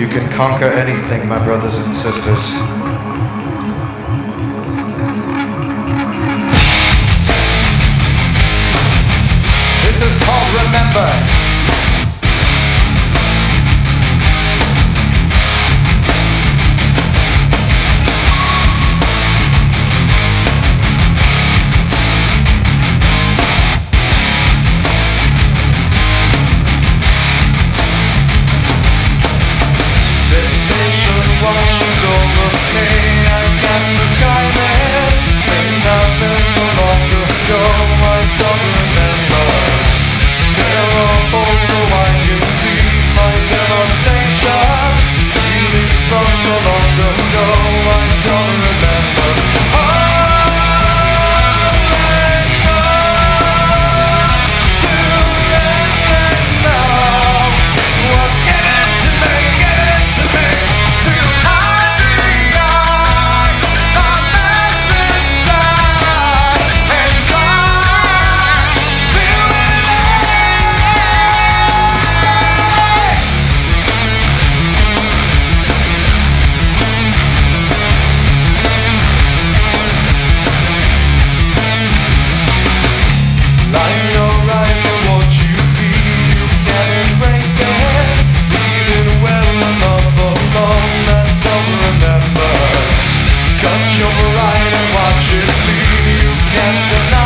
You can conquer anything, my brothers and sisters. This is called Remember. Washes over me, I got the sky man. Ain't nothing so long ago, I don't remember. Terrible, so I can see my devastation. Feelings from so long ago, I don't remember. Cut your pride and watch it bleed. You can't deny